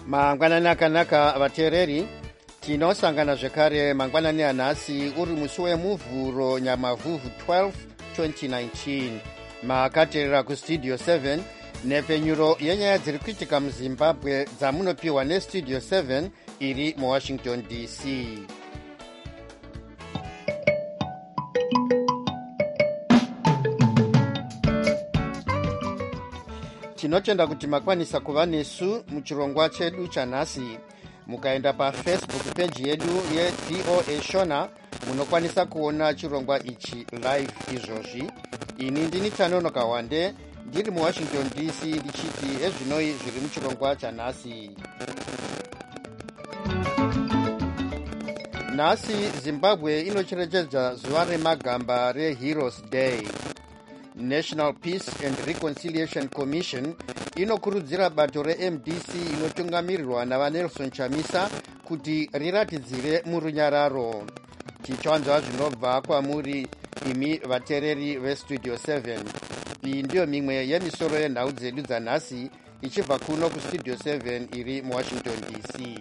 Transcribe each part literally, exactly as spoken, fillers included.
Mangwanani akanaka vateereri, tinosangana zvekare mangwanani anhasi uri musi wemuvhuro nyamavhuvhu twelve twenty nineteen. Makateerera kustudio seven nepenyuro yenyaya dziri kuitika muzimbabwe dzamunopiwa nestudio seven iri muwashington D C. Tinotenda kuti makwanisa kuva nesu muchirongwa chedu chanhasi. Mukaenda pafacebook page yedu yeV O A Shona munokwanisa kuona chirongwa ichi live izvozvi. Ini ndini Tanonoka Wande ndiri muwashington D C ndichiti ezvinoi zviri muchirongwa chanhasi. Nhasi Zimbabwe inocherechedza zuva remagamba reHeroes Day. National Peace and Reconciliation Commission inokurudzira bato reM D C inotungamirirwa navaNelson Chamisa kuti riratidzire murunyararo. Tichanzwa zvinobva kwamuri imi vateereri vestudio seven. Iyi ndiyo mimwe yemisoro yenhau dzedu dzanhasi ichibva kuno kustudio seven iri muwashington D C.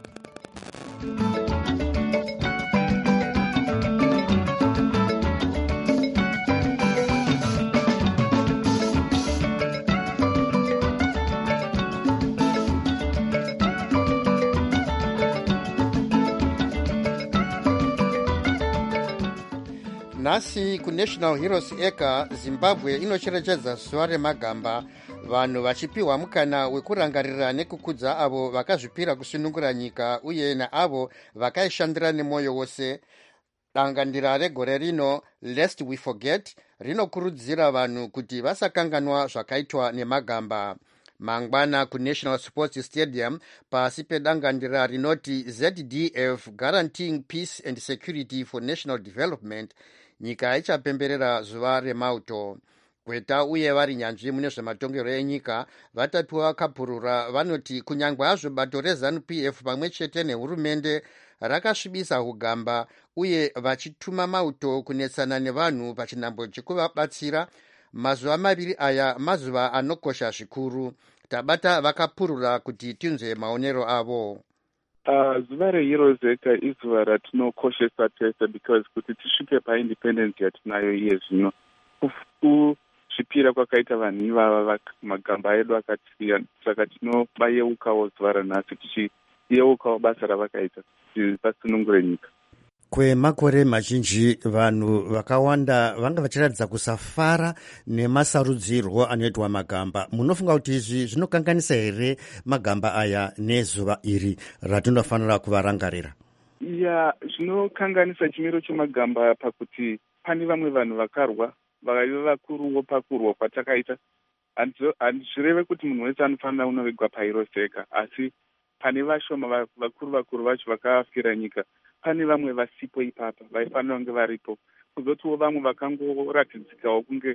Nhasi kuNational Heroes Eka, Zimbabwe inocherechedza zuva remagamba, vanhu vachipiwa mukana wekurangarira nekukudza avo vakazvipira kusunungura nyika uye naavo vakaishandira nemwoyo wose. Dangandira regore rino, Lest We Forget, rinokurudzira vanhu kuti vasakanganwa zvakaitwa nemagamba. Mangwana kuNational Sports Stadium pasi pedangandira rinoti Z D F Guaranteeing Peace and Security for National Development, nyika ichapemberera zuva remauto. Kweta uye vari nyanzvi mune zvematongero enyika vatapiwa kapurura vanoti kunyangwe hazvo bato reZANU P F pamwe chete nehurumende rakasvibisa ugamba uye vachituma mauto kunetsana nevanhu pachinhambo chekuvabatsira, mazuva maviri aya mazuva anokosha zvikuru. Tabata vakapurura kuti tinzwe maonero avo. Uh, zuva reHeroes Eka izuva ratinokoshesa tese because kuti tisvike paindependence yatinayo iye zvino, kuzvipira kwakaita vanhu ivava magamba edu akatisiya, saka tinobayeukawo zuva ranhasi tichiyeukawo basa ravakaita kuti vasunungure nyika. Kwemakore mazhinji vanhu vakawanda vanga vachiratidza kusafara nemasarudzirwo anoitwa magamba. Munofunga kuti izvi zvinokanganisa here magamba aya nezuva iri ratinofanira kuvarangarira? Ya, zvinokanganisa chimiro chemagamba pakuti pane vamwe vanhu vakarwa vakaiva vakuruwo pakurwa kwatakaita. Handizvireve kuti munhu wese anofanira unovigwa paHeroes Eka, asi pane vashoma vakuru vakuru vacho vakafira nyika. Pane vamwe vasipo ipapa vaifanira kunge varipo, kuzotiwo vamwe vakangoratidzikawo kunge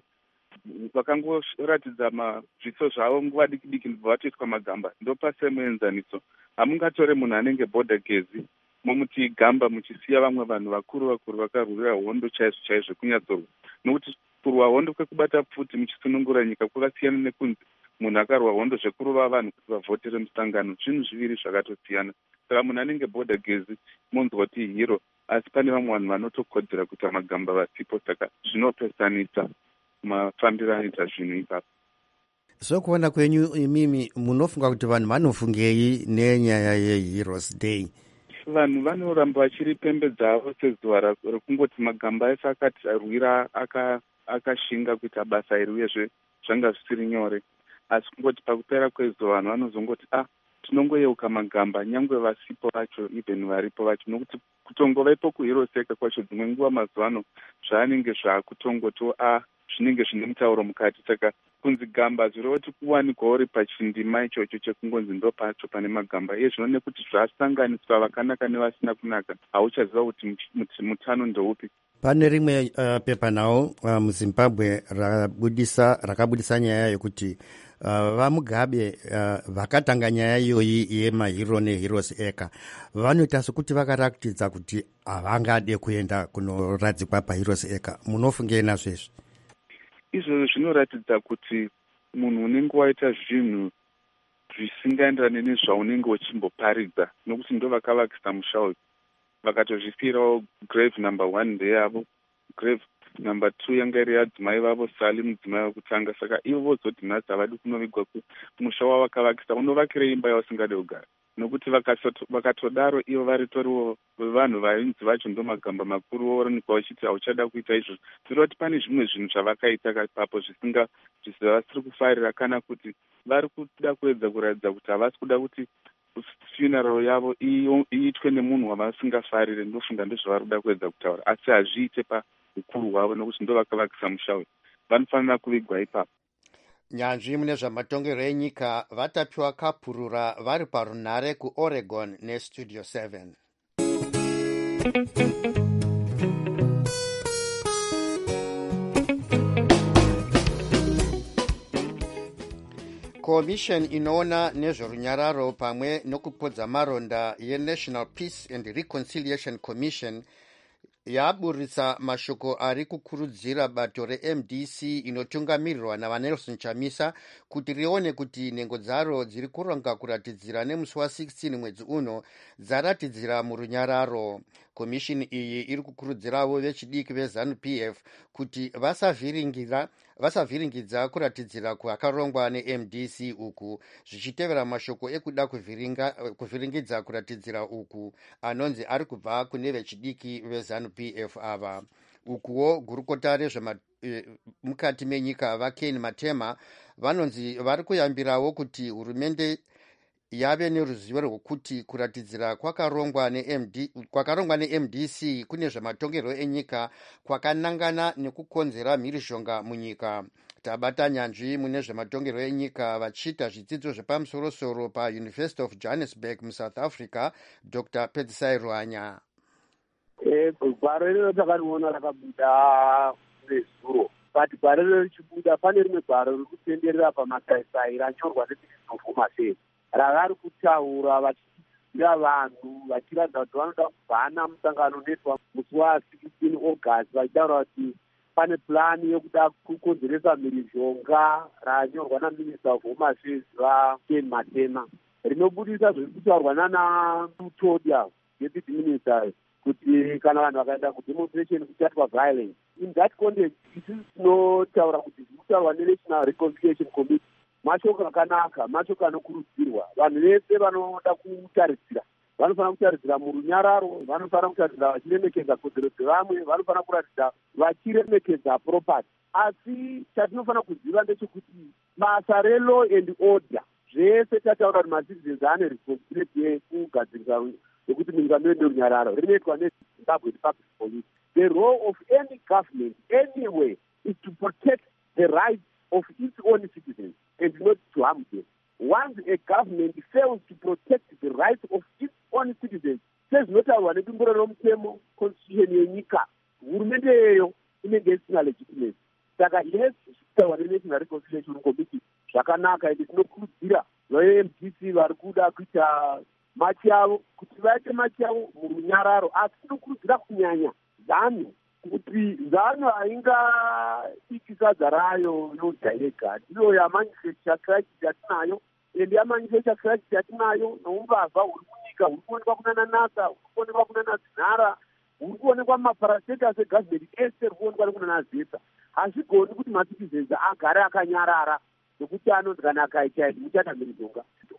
vakangoratidza mazviso zvavo nguva diki diki ndobva vatoitwa magamba. Ndopasemuenzaniso, hamungatore munhu anenge bhodha gezi momuti gamba muchisiya vamwe vanhu vakuru vakuru vakarwira hondo chaizvo chaizvo kunyatsorwa, nokuti kurwa hondo kwekubata pfuti muchisunungura nyika kwakasiyana nekunzi munhu akarwa hondo zvekurova vanhu kuti vavhotere musangano. Zvinhu zviviri zvakatosiyana. Saka munhu anenge bhodha gezi monzwa kuti hero, asi pane vamwe vanhu vanotokodzera kuita magamba vasipo, saka zvinopesanisa mafambiro anoita zvinhu ipapo. Sokuona kwenyu imimi munofunga kuti vanhu vanofungei nenyaya yeHeroes Day? Vanhu vanoramba vachiripembedzavo sezuva rekungoti magamba ese akati arwira akashinga kuita basa iri uyezve zvanga zvisiri nyore, asi kungoti pakupera kwezuva vanhu vanozongoti ah tinongoyeuka magamba nyangwe vasipo vacho even varipo vacho, nokuti kutongovepo kuHeroes Eka kwacho dzimwe nguva mazuva ano zvaanenge zvaakutongoto a zvinenge zvine mutauro mukati, saka kunzi gamba zviroti kuwanikwa uri pachindima ichocho chekungonzi ndo pacho pane magamba. Iye zvino nekuti zvasanganiswa vakanaka nevasina kunaka hauchaziva kuti mutano ndoupi. Pane rimwe uh, pepanhau uh, muZimbabwe rakabudisa rakabudisa nyaya yokuti uh, vaMugabe uh, vakatanga nyaya iyoyi yemahero neHeroes Eka vanoita sokuti vakaratidza kuti havangade kuenda kunoradzikwa paHeroes Eka. Munofungei nazvo izvi? Izvo zvinoratidza kuti munhu unenge waita zvinhu zvisingaenderani nezvaunenge uchimboparidza, nokuti ndo vakavakisa musha uyu. Vakatozvipirawo grave number one ndeyavo, grave number two yanga iri yadzimai vavo Sali, mudzimai wekutanga. Saka ivo vozoti nhasi havadi kunovigwa kumusha wavakavakisa. Unovakire imba yausingade kugara, nokuti vakatodaro ivo varitoriwo vanhu vainzi vacho ndo magamba makuru voonekwa vachiti hauchada kuita izvozvo. Tiri kuti pane zvimwe zvinhu zvavakaita ipapo zvisinga zvisiri kufarira, kana kuti vari kuda kuedza kuratidza kuti havasi kuda kuti funeral yavo iitwe nemunhu wavasingafarire. Ndofunga ndozvavari kuda kuedza kutaura, asi hazviite paukuru hwavo, nokuti ndo vakavakisa musha uyu. Vanofanira kuvigwa ipapo. Nyanzvi mune zvamatongerwo enyika vatapiwa kapurura vari parunhare kuOregon neStudio seven. Commission inoona nezverunyararo pamwe nokupodza maronda yeNational Peace and Reconciliation Commission yaburitsa mashoko ari kukurudzira bato reM D C inotungamirirwa navaNelson Chamisa kuti rione kuti nhengo dzaro dziri kuronga kuratidzira nemusi wa16 mwedzi uno dzaratidzira murunyararo. Komishini iyi iri kukurudziravo vechidiki veZANU P F kuti vasavhiringira vasavhiringidza kuratidzira kwakarongwa neM D C uku, zvichitevera mashoko ekuda kuvhiringidza kuratidzira uku anonzi ari kubva kune vechidiki veZANU P F ava. Ukuwo gurukota rezvemukati menyika vaKen Matema vanonzi vari kuyambirawo kuti hurumende yave neruzivo rwekuti kuratidzira kwakarongwa neM D C kune zvematongerwo enyika kwakanangana nekukonzera mhirizhonga munyika. Tabata nyanzvi mune zvematongerwo enyika vachiita zvidzidzo zvepamusorosoro paUniversity of Johannesburg muSouth Africa, Doctor Pedzisai Ruhanya. Gwaro rero takariona rakabuda nezuro, but gwaro rero richibuda pane rimwe gwaro riri kutenderera pamasaisai ranyorwa nePeace Save, ravari kutaura vachidzidzira vanhu vachiratidza kuti vanoda kubhana musangano netwa musi wa16 August, vachitaura kuti pane plani yekuda kukonzeresa mhirizhonga ranyorwa naMinister of Home Affairs vaKen Matema, rinobudisa zviri kutaurwa nana Tutodia Deputy Minister kuti kana vanhu vakaenda kudemonstration kuchatwa violence. In that context, isi tinotaura kuti zvinotaurwa neNational Reconciliation Committee mashoko akanaka, mashoko anokurudzirwa. Vanhu vese vanoda kutaridzira vanofanira kutaridzira murunyararo, vanofanira kutaridzira vachiremekedza kodzero dzevamwe, vanofanira kuratidza vachiremekedza property. Asi chatinofanira kuziva ndechekuti basa relaw and order zvese tataura kuti macitizens ane responsibility yekugadzirisa yekuti munyika mende runyararo rinoitwa neZimbabwe Public Police. The role of any government anywhere is to protect the rights of its own citizens and not to harm them. Once a government fails to protect the rights of its own citizens, sezvinotaurwa nebumbiro romutemo constitution yenyika, hurumende yeyo inenge isina legitimacy. Saka yes, zvinotaurwa neNational Reconciliation Committee zvakanaka, ende tinokurudzira vaM D C vari kuda kuita machi yavo kuti vaite machi yavo murunyararo, asi tinokurudzira kunyanya ZANU kuti ZANU haingaiti sadza rayo yoga yega, ndiyo yamanufacture crisis yatinayo, ende yamanufacture crisis yatinayo noumbavha huri munyika huri kuonekwa kunana NASA, huri kuonekwa kunana Zinara, huri kuonekwa maparastatus egovernment ese huri kuonekwa nekunana Zeta. Hazvigoni kuti macitizens agare akanyarara nokuti anonzi kana akaita muchata mhirizhonga.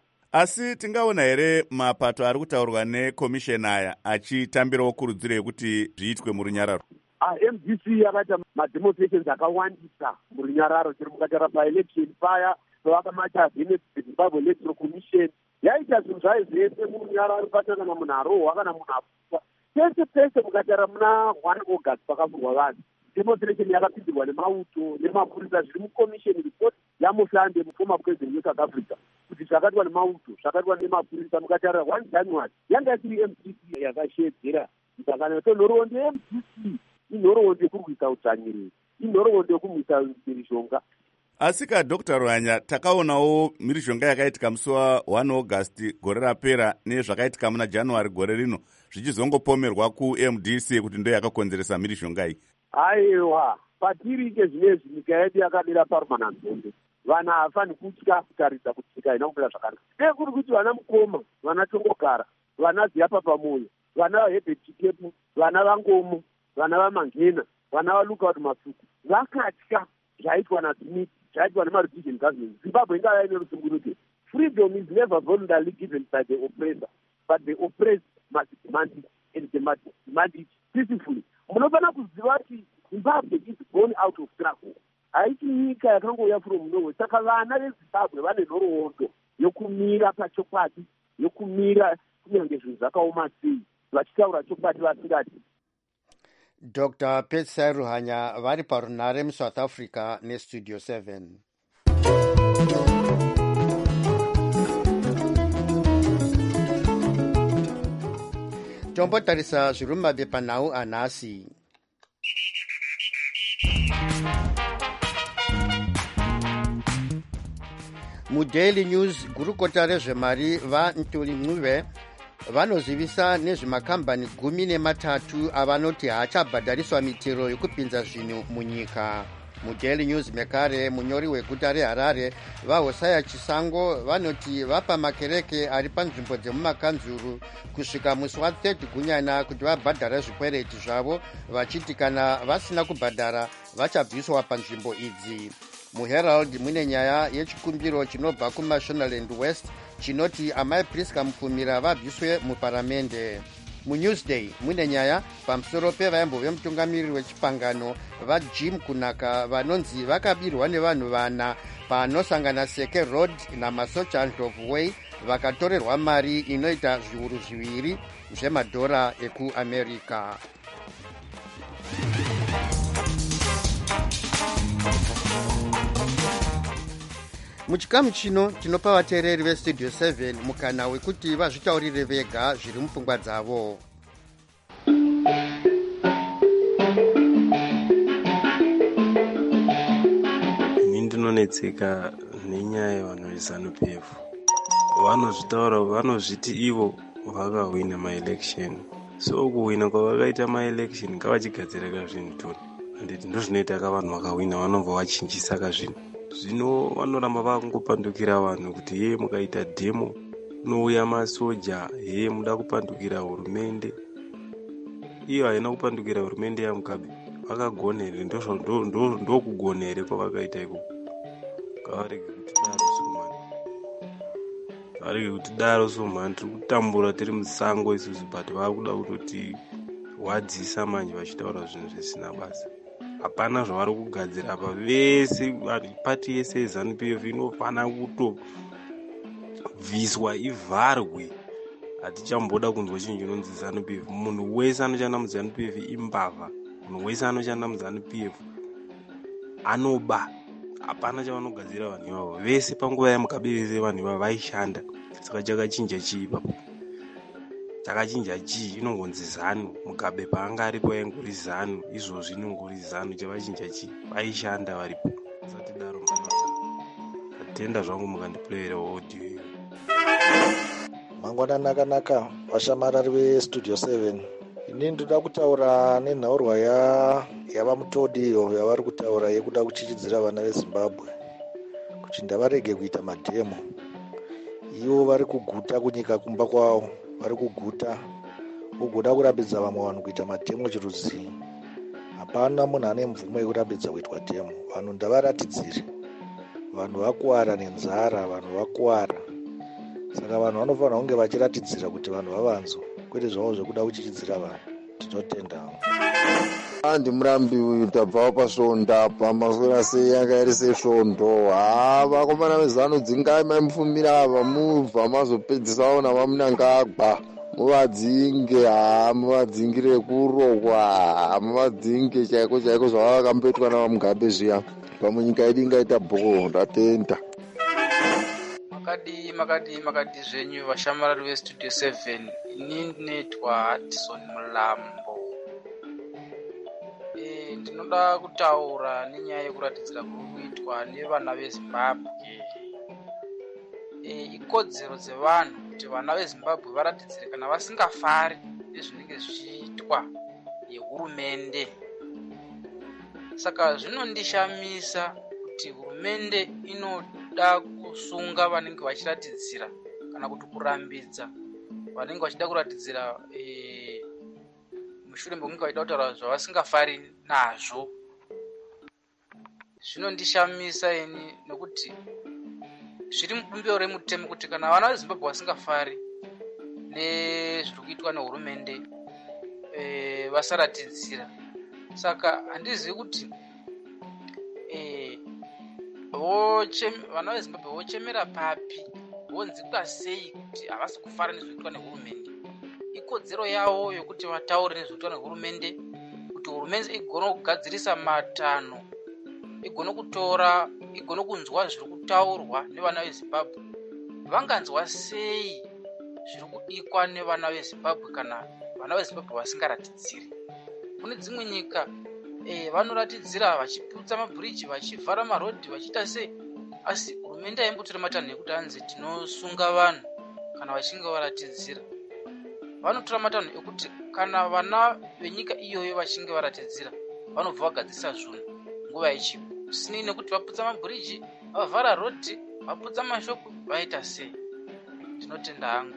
Asi tingaona here mapato ari kutaurwa nekomisheni aya achitambirawo kurudziro yekuti zviitwe murunyararo? M D C yakaita mademonstrations akawandisa murunyararo, chero mukatara paelection paya pavakamacha Zimbabwe Electoral Commission yaita zvinhu zvayo zvese murunyararo, patangana munhu arohwa kana munhu afuwa pese pese. Mukatara muna one August pakavhurwa vanhu, demonstration yakapindirwa nemauto nemapurisa, zviri mukomisheni report yamuhlande former president weSouth Africa kuti zvakatwa nemauto zvakatwa nemapurisa. Mukatarira one January yanga isiri M D C yakashedzera msangano, so nhoroondo yeM D C inhoroondo yekurwisa udzvanyiriri, inhoroondo yekumwisa mhirizhonga. Asi ka Doctor Ruhanya, takaonawo mhirizhonga yakaitika musi wa one August gore rapera nezvakaitika muna January gore rino zvichizongopomerwa kuM D C kuti ndo yakakonzeresa mhirizhonga iyi. Aiwa, patiri ke zvinezvi nyika yedu yakamira parumana nzombe. vana hafani kutya kutaridza kuti nyika haina kumira zvakanaka. Dei kuri kuti vana Mukoma, vana Tongogara, vana Ziapa Pamoyo, vana vaHebert Chikepu, vana vaNgomo, vana vaMangena, vana vaLookout Masuku vakatya zvaitwa naSmith, zvaitwa nemaRhodesian government. Zimbabwe ingava ine rusungunuke. Freedom is never voluntarily given by the oppressor, but the oppressed must demand it, and they must demand it peacefully. Munofana kuziva kuti Zimbabwe is born out of struggle. Haiti nyika yakangouya from nowhere. Saka vana veZimbabwe vane nhoroondo yokumira pachokwadi, yokumira kunyange zvinhu zvakaoma sei, vachitaura chokwadi vasingati. Doctor Petsai Ruhanya vari parunare muSouth Africa neStudio seven. Tombotarisa zviri mumapepanhau anhasi. MuDaily News gurukota rezvemari vaNtuli Ncube vanozivisa nezvemakambani gumi nematatu avanoti haachabhadhariswa mitero yokupinza zvinhu munyika. MuDaily News mekare munyori weguta reHarare vaHosaya Chisango vanoti vapa makereke ari panzvimbo dzemumakanzuru kusvika musi wa30 gunyana kuti vabhadhara zvikwereti zvavo, vachiti kana vasina kubhadhara vachabviswa panzvimbo idzi. MuHerald mune nyaya yechikumbiro chinobva kuMashonaland West chinoti amai Priska Mupfumira vabviswe muparamende. MuNewsday mune nyaya pamusoro pevaimbo vemutungamiriri wechipangano vaJim Kunaka vanonzi vakabirwa nevanhu vana panosangana Seke Road naMasochantov Way vakatorerwa mari inoita zviuru zviviri zvemadhora ekuAmerica. Muchikamu chino tinopa vateereri veStudio seven mukana wekuti vazvitaurire vega zviri mupfungwa dzavo. Ini ndinonetseka nenyaya yevanhu veZANU-P F. Vanozvitaura vanozviti ivo vakahwina maelection. So kuhwina kwavakaita maelection ngavachigadzirira zvinhu toni. Handiti ndozvinoita ka vanhu vakahwina vanobva vachinjisa ka zvinhu. Zvino vanoramba vakungopandukira vanhu kuti ye mukaita demo unouya masoja, ye muda kupandukira hurumende. Iyo haina kupandukira hurumende yaMugabe, vakagonere ndokugonere kwavakaita iko. Kavarege kuti daro somani, kavarege kuti daro somani, tiri kutambura tiri musango isusu, but vakuda kutoti wadzisa manje vachitaura zvinhu zvisina basa. Hapana zvavari kugadzira apa, vese pati yese yeZANU-P F inofana kutovhiswa ivharwe. Hatichamboda kunzwa chinhu chinonzi ZANU-P F. Munhu wese anoshanda muZANU-P F imbavha. Munhu wese anoshanda muZANU-P F anoba. Hapana chavanogadzira vanhu ivavo. Vese panguva yaMugabe vese vanhu ivavo vaishanda. Saka chakachinja chii ipapo? Chakachinja chii? Inongonzi ZANU. Mugabe paanga aripo yaingori ZANU. Izvozvi inongori ZANU. Chavachinja chii? Vaishanda varipo. Sati daro mukana. Atenda zvangu mukandiplayera audio iyo. Mangwana nakanaka vashamarari veStudio seven. Ini ndoda kutaura nenhaurwa ya yavamutodi iyo yavari kutaura yekuda kuchichidzira vana veZimbabwe kuti ndavarege kuita madhemo. Ivo vari kuguta kunyika kumba kwavo, vari kuguta ugoda kurambidza vamwe vanhu kuita madhemo chirudzii. Hapana munhu ane mvumo yekurambidza kuitwa dhemo. Vanhu ndavaratidzire. Vanhu vakuwara nenzara, vanhu vakuwara. Saka vanhu vanofanira kunge vachiratidzira kuti vanhu vavanzo, kwete zvavo zvekuda kuchichidzira vanhu. Tinotenda. Andi murambi uyu tabvawo pasvonda pamasora sei yanga iri sesvondo. Ha vakomana vezano dzingai maimufumira ava mubva mazopedzisa ona vamunanga agwa. Muvadzinge, ha muvadzingire kurokwa, muvadzinge chaiko chaiko zvavakambetwa navaMugabe zviya. Pamunyika yedu ingaita bhoko ndatenda. Makadi makadi makadi zvenyu vashamarari veStudio seven. Ini ndinoitwa Addison Mulambo. E, ndinoda kutaura nenyaya yekuratidzira kuitwa nevana veZimbabwe. E, ikodzero dzevanhu kuti vana veZimbabwe varatidzire kana vasingafari nezvinenge zvichiitwa yehurumende. Saka zvinondishamisa kuti hurumende inoda kusunga vanenge vachiratidzira kana kuti kurambidza vanenge vachida kuratidzira e, mushure mekunge vaida kutaura zvavasingafari nazvo. Zvinondishamisa ini nokuti zviri mubumbiro remutemo kuti kana vana vezimbabwe vasingafari nezviri kuitwa nehurumende e, vasaratidzira. Saka handizivi kuti e, vana vezimbabwe vochemera papi, vonzikwa sei kuti havasi kufara nezvinoitwa nehurumende. Ikodzero yavo yokuti vataure nezvinoitwa nehurumende, kuti hurumende igone kugadzirisa matanho, igone kutora, igone kunzwa zviri kutaurwa nevana vezimbabwe. Vanganzwa sei zviri kudikwa nevana vezimbabwe kana vana vezimbabwe vasingaratidziri? Kune dzimwe nyika eh, vanoratidzira vachiputsa mabhiriji, vachivhara marodhi, vachiita sei, asi hurumende haimbotori matanho ekuti hanzi tinosunga vanhu kana vachinge varatidzira. Vanotora matanho ekuti kana vana venyika iyoyo vachinge varatidzira vanobva vagadzirisa zvinhu nguva ichipo, sinei nekuti vaputsa mabhiriji, vavhara rodhi, vaputsa mashopu, vaita sei. Tinotenda hangu.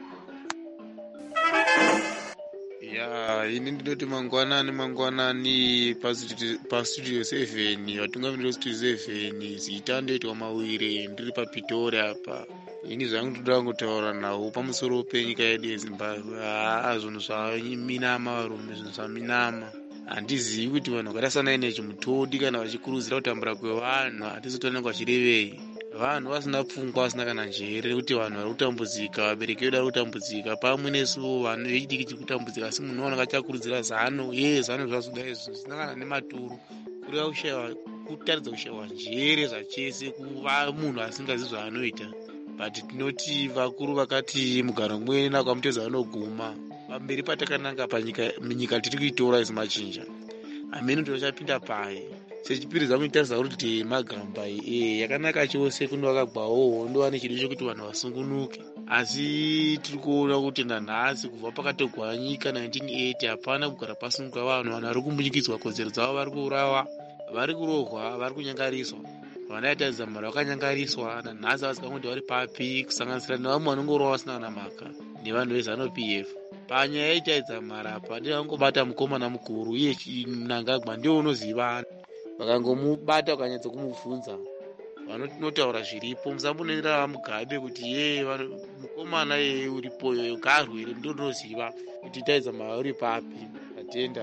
Ya, ini ndinoti mangwanani mangwanani pastudio seven, vatungamiriri vestudio seven, zita ndoitwa Mawire, ndiri paPitori apa. Ini zvangu ndoda kutaura nawo pamusoro penyika yedu yeZimbabwe. Haa, zvinhu zvaminama varume, zvinhu zvaminama. Handizivi kuti vanhu vakatasanai nechimutodi kana vachikuruzira kutambura kwevanhu, hatizotooneka vachirevei. Vanhu vasina pfungwa, vasina kana njere kuti vanhu vari kutambudzika, vabereki vedu vari kutambudzika, pamwe nesu vanhu vechidiki tiri kutambudzika, asi munhu unoona kachakurudzira zano, ye zano zvazvoda izvo zvisina kana nematuru, kureva kushayiwa, kutaridza kushayiwa njere zvachese kuva munhu asingazivi zvaanoita. But tinoti vakuru vakati mugaro mumwe nakwamutedza vanoguma. Pamberi patakananga panyika minyika tiri kuitora izimachinja. Amene tochapinda paye. Sechipiri zvamu itaridza kuti Magamba eh yakanaka chose kuno vakagwawo ndo chido chokuti vanhu vasungunuke. Asi tiri kuona kuti nanhasi kubva pakatogwa nyika nineteen eighty hapana kugara pasunguka vanhu, vanhu vari kumunyikidzwa kodzero dzavo, vari kuurawa, vari kurohwa, vari kunyangariswa. Vana yataridza mari vakanyangariswa, nanhasi vasikangoti vari papi, kusanganisira nevamwe vanongorowa vasina kana mhaka nevanhu veZanu P F. Panyaya yaitaridza mari apa ndingangobata mukomana mukuru iye Mnangagwa ndiye unoziva. Vakangomubata vakanyatsa kumubvunza vanotaura zviripo, musambonera mugabe kuti ye mukomana ye uripo yoyo garwire ndo ndinoziva kuti taidza mari uri papi. Atenda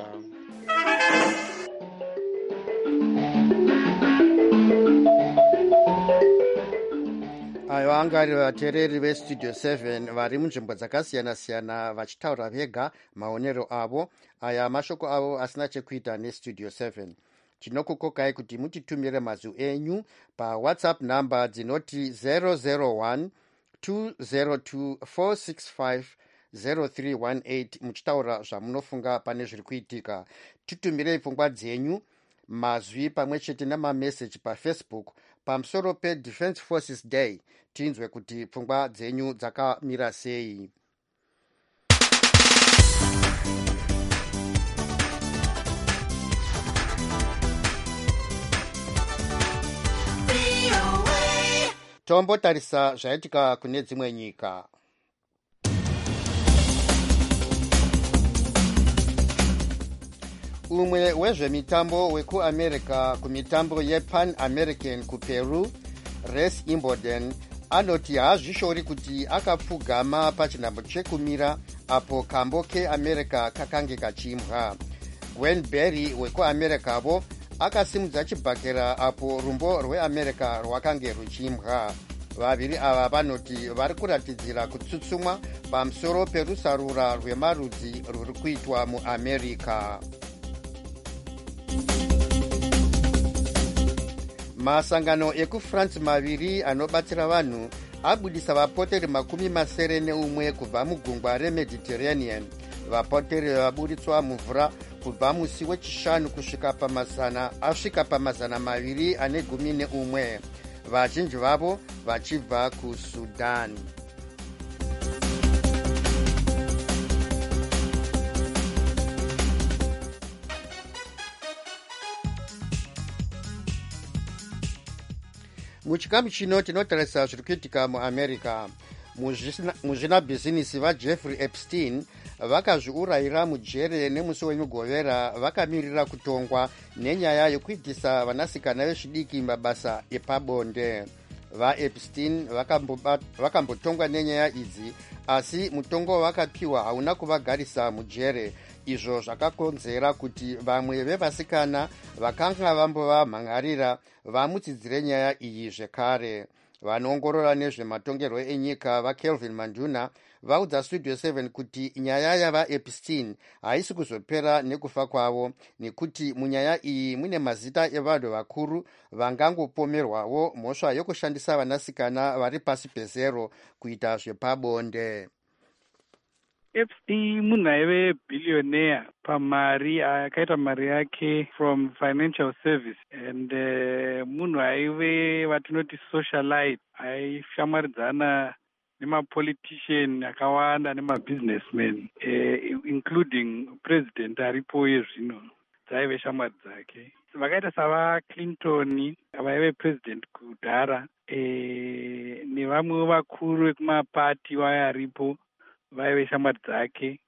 ayo anga ari vateereri vestudio seven vari munzvimbo dzakasiyana-siyana vachitaura vega maonero avo. Aya mashoko avo asina chekuita nestudio seven. Tinokukokai kuti mutitumire mazwi enyu pawhatsapp namba dzinoti zero zero one two zero two four six five zero three one eight muchitaura zvamunofunga pane zviri kuitika. Titumirei pfungwa dzenyu, mazwi pamwe chete namameseji pafacebook pamusoro peDefence Forces Day, tinzwe kuti pfungwa dzenyu dzakamira sei. Tombotarisa zvaitika kune dzimwe nyika. Umwe wezvemitambo wekuAmerica kumitambo yePan American kuPeru, Res Imboden, anoti haazvishori kuti akapfugama pachinhambo chekumira apo kambo keAmerica kakange kachimbwa. Gwen Berry wekuAmericavo akasimudza chibhakera apo rumbo rweAmerica rwakange ruchimbwa. Vaviri ava vanoti vari kuratidzira kutsutsumwa pamusoro perusarura rwemarudzi rwuri kuitwa muAmerica. Masangano ekuFrance maviri anobatsira vanhu abudisa vapoteri makumi masere neumwe kubva mugungwa reMediterranean. Vapoteri vaburitswa muvhura kubva musi wechishanu kusvika pamazana asvika pamazana maviri ane gumi neumwe, vazhinji vavo vachibva kuSudan. muchikamu chino tinotarisa zviri kuitika muamerica. muzvinabhizinisi vajeffrey epstein vakazviurayira mujere nemusi wemugovera vakamirira kutongwa nenyaya yekuitisa vanasikana vezvidiki mabasa epabonde. vaepstein vakambotongwa nenyaya idzi, asi mutongo wavakapiwa hauna kuvagarisa mujere. izvo zvakakonzera kuti vamwe vevasikana vakanga vambova mhan'arira vamutsidzire nyaya iyi zvekare. vanoongorora nezvematongerwo enyika vakelvin manduna vaudza studio seven kuti nyaya yavaepstein haisi kuzopera nekufa kwavo, nekuti munyaya iyi mune mazita evanhu vakuru vangangopomerwawo mhosva yokushandisa vanasikana vari pasi pezero kuita zvepabonde. Epstein munhu aive billionaire pamari akaita mari yake from financial service and uh, munhu aive vatinoti socialite, aishamwaridzana nemapolitician akawanda nemabusinessmen uh, including president aripo yezvino dzaive shamwari dzake. vakaita savaclinton vaive president kudhara uh, nevamwewo vakuru vekumapati vaya aripo vaive shamwari dzake.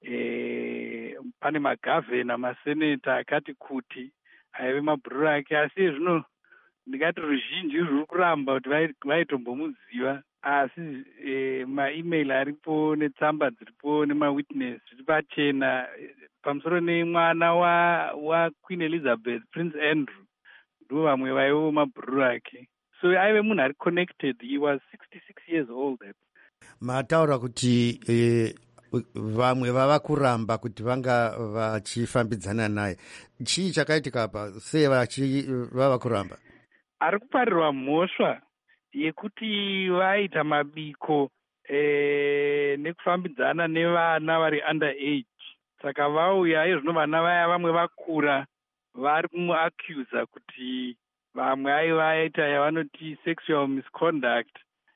E, pane magavhena maseneta akati kuti aive mabhururu ake, asi zvino ndingati ruzhinji rwuri kuramba kuti vaitombomuziva, asi e, maemail aripo netsamba dziripo nemawitness zviri pachena pamusoro nemwana wa, wa Queen Elizabeth, Prince Andrew, ndo vamwe vaivo mabhururu ake. So aive munhu ari connected. He was sixty-six years old. mataura kuti e, vamwe vava kuramba kuti vanga vachifambidzana naye. chii chakaitika pa sei vava kuramba? ari kuparirwa mhosva yekuti vaita mabiko e, nekufambidzana nevana vari under age. saka vauya izvino vana vaya vamwe vakura vari kumuaccusa kuti vamwe aiva aita yavanoti sexual misconduct,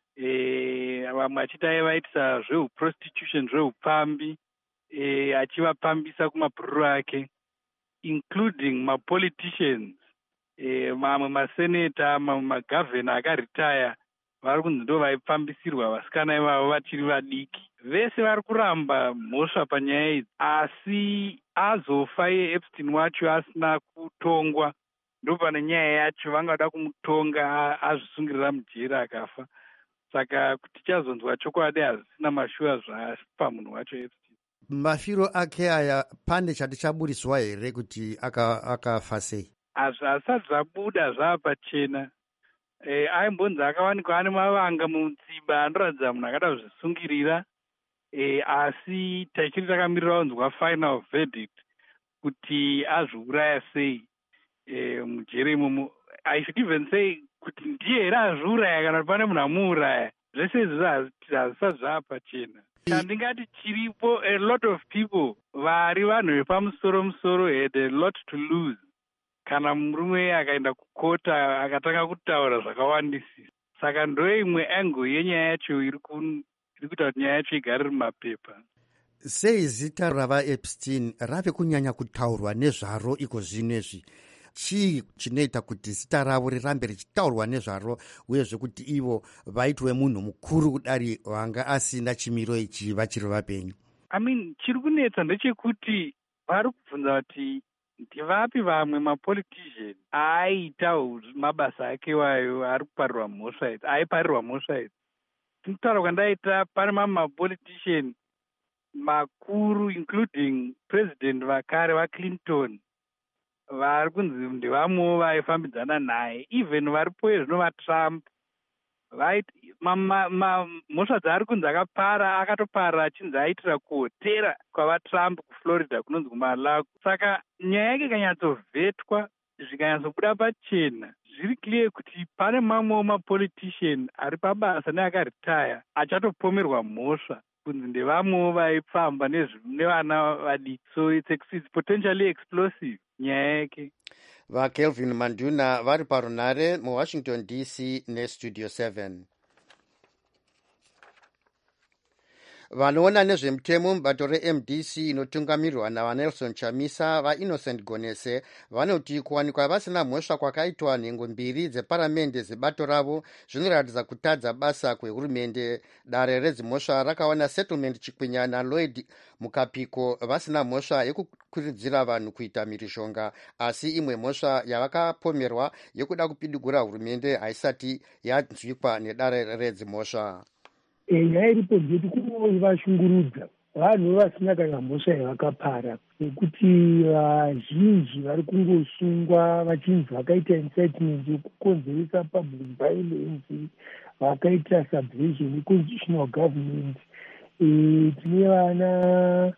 vamwe achiti aivaitisa zveuprostitution, zveupambi, e, achivapambisa kumabhururu ake, including mapoliticians, e, mamwe maseneta, mamwe magavhena akaritaya vari kunzi ndo vaipambisirwa vasikana ivavo vachiri vadiki. vese vari kuramba mhosva panyaya idzi, asi azofa yeepstein wacho asina kutongwa ndo pane nyaya yacho vangada kumutonga azvisungirira mujeri akafa. saka kuti chazonzwa chokwadi hazisina mashuwa zvapa munhu wacho Epstein. mafiro ake aya pane chati chaburiswa here kuti akafa sei? hazvisati zvabuda zvaapachena. e, aimbonzi akawanikwa ane mavanga mutsiba anoratidza munhu akada kuzvisungirira, e, asi tachiri takamirira kunzwa final verdict kuti azviuraya sei e, mujeri imomo. I should even say kuti ndiye here azviuraya kana kuti pane munhu amuuraya. zvese izvi hazvisati zvaapachena. chandingati chiripo, a lot of people vari vanhu vepamusoro musoro had a lot to lose kana murume akaenda kukota akatanga kutaura zvakawandisisa. saka ndo imwe angle yenyaya yacho iri kuita kuti nyaya yacho igare iri mumapepa. sei zita ravaepstein rave kunyanya kutaurwa nezvaro iko zvinezvi? chii chinoita kuti zita ravo rirambe richitaurwa nezvaro, uye zvekuti ivo vaitwe munhu mukuru kudari wanga asina chimiro ichi vachiri vapenyu? I mean, chiri kunetsa ndechekuti vari kubvunza kuti ndivapi vamwe mapolitician aiita mabasa ake wayo ari kuparirwa mhosva idzi, aiparirwa mhosva idzi. Tinotara kwandaita pane mamwe mapolitician makuru including president vakare vaClinton vari kunzi ndevamwewo vaifambidzana naye, even varipo zvino vaTrump. mhosva dzaari kunzi akapara akatopara achinzi aitira kuhotera kwavaTrump kuFlorida kunonzi kuMar-a-Lago. saka nyaya yake ikanyatsovhetwa zvikanyatsobuda pachena, zviri clear kuti pane mamwewo mapolitician ari pabasa neakaritaya achatopomerwa mhosva kunzi ndevamwewo vaifamba nevana vadiki. So it's, it's potentially explosive nyaya yake. vakelvin manduna vari parunare muwashington D C nestudio seven. vanoona nezvemutemo mubato reM D C inotungamirirwa navanelson chamisa vainnocent gonese vanoti kuwanikwa vasina mhosva kwakaitwa nhengo mbiri dzeparamende zebato ravo zvinoratidza kutadza basa kwehurumende. Dare redzimhosva rakawana settlement chikwinya naloyd mukapiko vasina mhosva yekukurudzira vanhu kuita mhirizhonga, asi imwe mhosva yavakapomerwa yekuda kupidigura hurumende haisati yanzwikwa nedare redzimhosva. Nyaya iripo ndeti kunovashungurudza vanhu vasina kana mhosva yavakapara, nekuti vazhinji vari kungosungwa vachinzi vakaita incitement yekukonzeresa public violence, vakaita subversion yeconstitutional government. Tine vana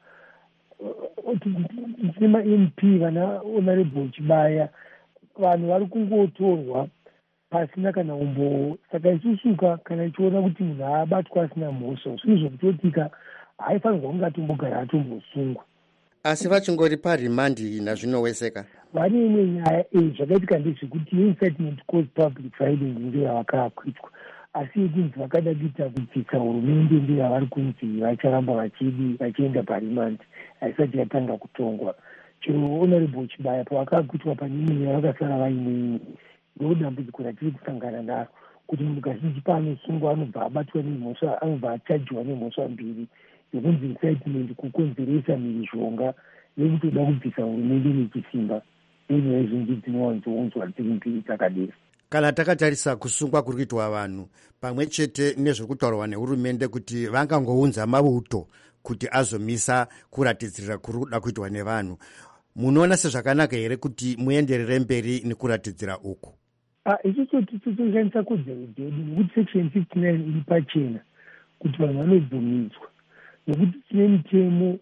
tine ma-M P vana honorable Chibaya, vanhu vari kungotorwa pasina kana umbo. Saka isusuka kana ichiona kuti munhu haabatwa asina mhosva, zvinhu zvokutotika haifanirwa kunge atombogara atombosungwa. Asi vachingori parimandi nazvinowezeka. Vane imwe nyaya zvakaitika ndezvekuti incitement cause public violence ndiyo yavakakwitwa, asi yekunzi vakada kuita kubvisa hurumende ndiyo yavari kunzi vacharamba vachidi vachienda parimandi haisati yatanga kutongwa. Chero honorable Chibaya pavakakwitwa pane imwe yavakasara vaine ndodambudziko ratiri kusangana naro, kuti munhu kazhinji paanosungwa anobva abatwa nemhosva, anobva achajiwa nemhosva mbiri yekunzi incitement kukonzeresa mhirizhonga nekutoda kubvisa hurumende nechisimba. Inyaya zhinji dzinowanzounzwa dziri mbiri dzakadero. Kana takatarisa kusungwa kuri kuitwa vanhu pamwe chete nezvekutaurwa nehurumende kuti vangangounza mauto kuti azomisa kuratidzira kuri kuda kuitwa nevanhu, munoona sezvakanaka here kuti muenderere mberi nekuratidzira uku? Isusu tisoshandisa kodzero dzedu nekuti section fifty-nine iri pachena kuti vanhu vanobvumidzwa, nekuti tine mitemo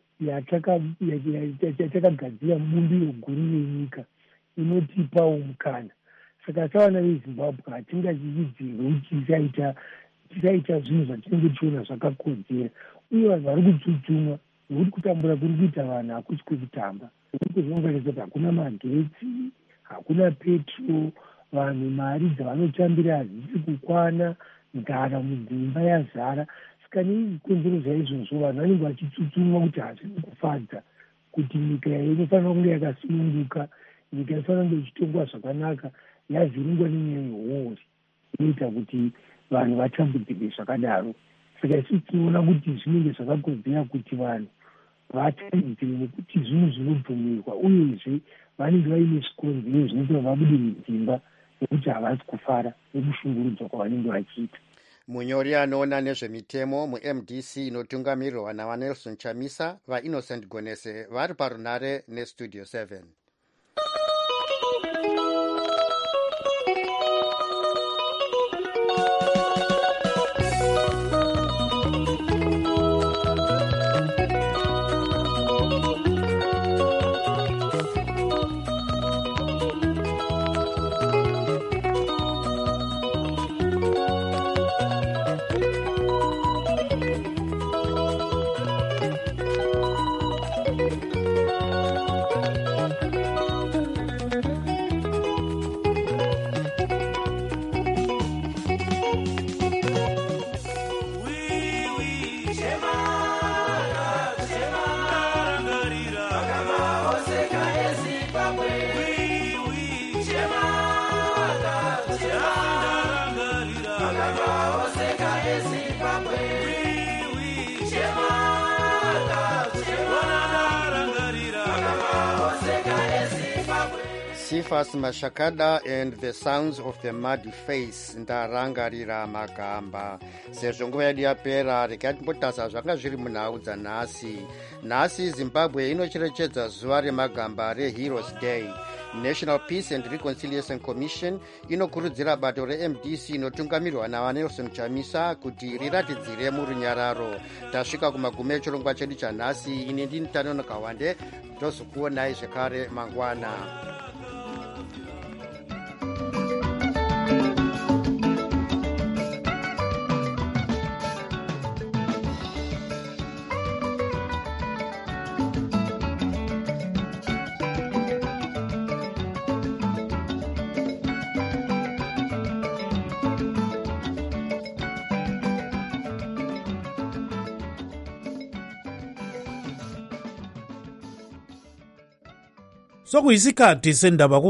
yatakagadzira mubumbiro guru renyika inotipawo mukana. Saka savana veZimbabwe hatingachichidzirwe kuti tisaita tisaita zvinhu zvatinenge tichiona zvakakodzera, uye vanhu vari kutsutsumwa nekuti kutambura kuri kuita vanhu hakusi kwekutamba, nekuti zvinofanira kuti hakuna magetsi, hakuna petro, vanhu mari dzavanotambira hadzisi kukwana, nzara mudzimba yazara. Saka nekonzero zvaizvozvo vanhu vanenge vachitsutsumwa kuti hazvisi kufadza, kuti nyika inofanira kunge yakasununguka, nyika inofanira kunge ichitongwa zvakanaka, yazviringwa nenyaya yehoori inoita kuti vanhu vatambudzike zvakadaro. Saka isusu tinoona kuti zvinenge zvakakodzera kuti vanhu vatambudzike nekuti zvinhu zvinobvumirwa, uyezve vanenge vaine zvikonzero zvinoita vabude mudzimba nekuti havasi kufara nekushungurudzwa kwavanenge vachiita. Munyori anoona nezvemitemo muM D C inotungamirirwa navanelson Chamisa vainnocent Gonese vari parunare nestudio seven. Sifas Mashakada and the Sounds of the Muddy Face ndarangarira magamba. Sezvo nguva yedu yapera, regai timbotasa zvanga zviri munhau dzanhasi. Nhasi Zimbabwe inocherechedza zuva remagamba reHeroes Day. National Peace and Reconciliation Commission inokurudzira bato reM D C inotungamirirwa navanelson Chamisa kuti riratidzire murunyararo. Tasvika kumagumo echirongwa chedu chanhasi. Ini ndini Tanono Kawande, tozokuonai zvekare mangwana. sokuyisikhathi sendaba